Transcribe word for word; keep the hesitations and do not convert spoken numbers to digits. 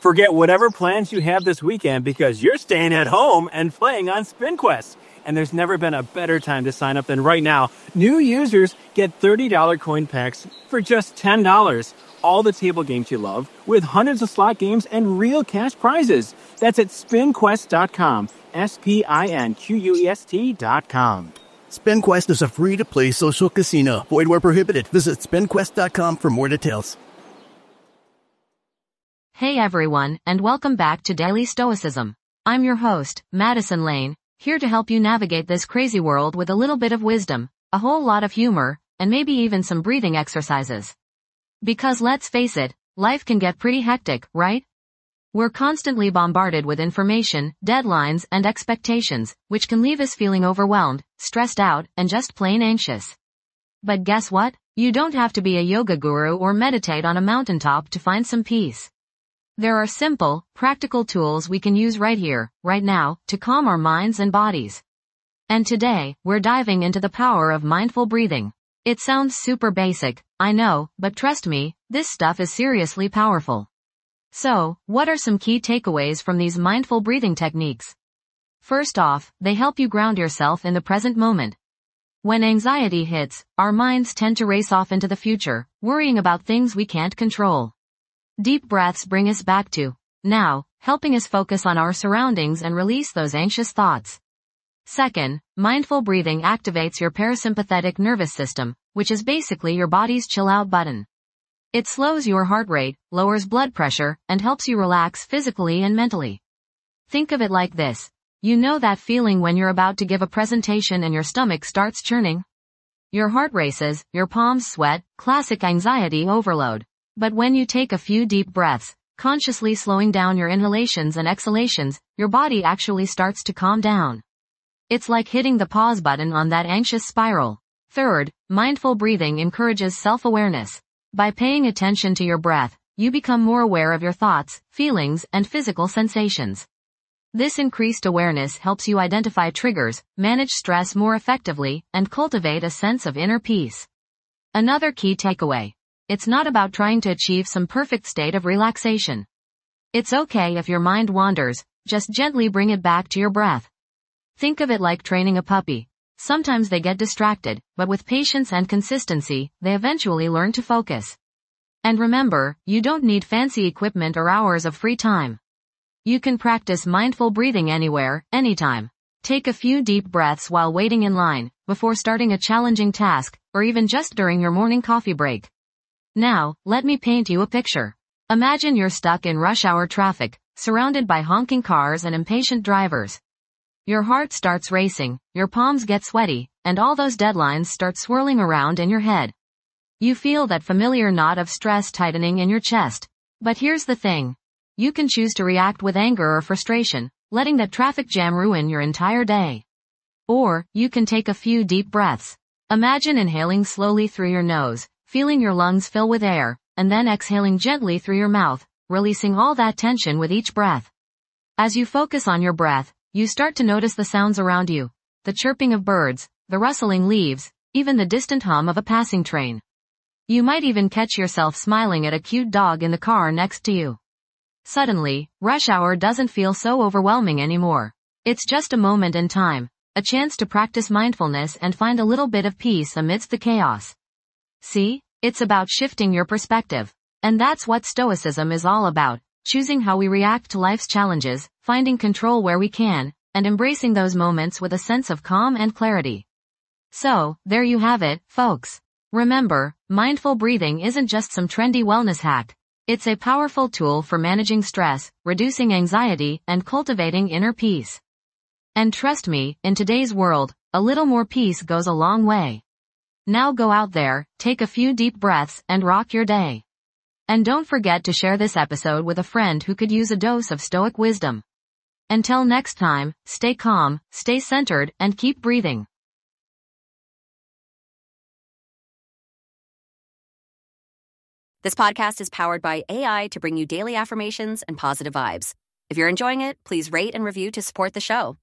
Forget whatever plans you have this weekend because you're staying at home and playing on SpinQuest. And there's never been a better time to sign up than right now. New users get thirty dollars coin packs for just ten dollars. All the table games you love with hundreds of slot games and real cash prizes. That's at spin quest dot com. S P I N Q U E S T dot com. SpinQuest is a free-to-play social casino. Void where prohibited. Visit spin quest dot com for more details. Hey everyone, and welcome back to Daily Stoicism. I'm your host, Madison Lane, here to help you navigate this crazy world with a little bit of wisdom, a whole lot of humor, and maybe even some breathing exercises. Because let's face it, life can get pretty hectic, right? We're constantly bombarded with information, deadlines, and expectations, which can leave us feeling overwhelmed, stressed out, and just plain anxious. But guess what? You don't have to be a yoga guru or meditate on a mountaintop to find some peace. There are simple, practical tools we can use right here, right now, to calm our minds and bodies. And today, we're diving into the power of mindful breathing. It sounds super basic, I know, but trust me, this stuff is seriously powerful. So, what are some key takeaways from these mindful breathing techniques? First off, they help you ground yourself in the present moment. When anxiety hits, our minds tend to race off into the future, worrying about things we can't control. Deep breaths bring us back to now, helping us focus on our surroundings and release those anxious thoughts. Second, mindful breathing activates your parasympathetic nervous system, which is basically your body's chill-out button. It slows your heart rate, lowers blood pressure, and helps you relax physically and mentally. Think of it like this. You know that feeling when you're about to give a presentation and your stomach starts churning? Your heart races, your palms sweat, classic anxiety overload. But when you take a few deep breaths, consciously slowing down your inhalations and exhalations, your body actually starts to calm down. It's like hitting the pause button on that anxious spiral. Third, mindful breathing encourages self-awareness. By paying attention to your breath, you become more aware of your thoughts, feelings, and physical sensations. This increased awareness helps you identify triggers, manage stress more effectively, and cultivate a sense of inner peace. Another key takeaway. It's not about trying to achieve some perfect state of relaxation. It's okay if your mind wanders, just gently bring it back to your breath. Think of it like training a puppy. Sometimes they get distracted, but with patience and consistency, they eventually learn to focus. And remember, you don't need fancy equipment or hours of free time. You can practice mindful breathing anywhere, anytime. Take a few deep breaths while waiting in line, before starting a challenging task, or even just during your morning coffee break. Now, let me paint you a picture. Imagine you're stuck in rush hour traffic, surrounded by honking cars and impatient drivers. Your heart starts racing, your palms get sweaty, and all those deadlines start swirling around in your head. You feel that familiar knot of stress tightening in your chest. But here's the thing. You can choose to react with anger or frustration, letting that traffic jam ruin your entire day. Or, you can take a few deep breaths. Imagine inhaling slowly through your nose, feeling your lungs fill with air, and then exhaling gently through your mouth, releasing all that tension with each breath. As you focus on your breath, you start to notice the sounds around you, the chirping of birds, the rustling leaves, even the distant hum of a passing train. You might even catch yourself smiling at a cute dog in the car next to you. Suddenly, rush hour doesn't feel so overwhelming anymore. It's just a moment in time, a chance to practice mindfulness and find a little bit of peace amidst the chaos. See? It's about shifting your perspective. And that's what Stoicism is all about, choosing how we react to life's challenges, finding control where we can, and embracing those moments with a sense of calm and clarity. So, there you have it, folks. Remember, mindful breathing isn't just some trendy wellness hack. It's a powerful tool for managing stress, reducing anxiety, and cultivating inner peace. And trust me, in today's world, a little more peace goes a long way. Now go out there, take a few deep breaths, and rock your day. And don't forget to share this episode with a friend who could use a dose of Stoic wisdom. Until next time, stay calm, stay centered, and keep breathing. This podcast is powered by A I to bring you daily affirmations and positive vibes. If you're enjoying it, please rate and review to support the show.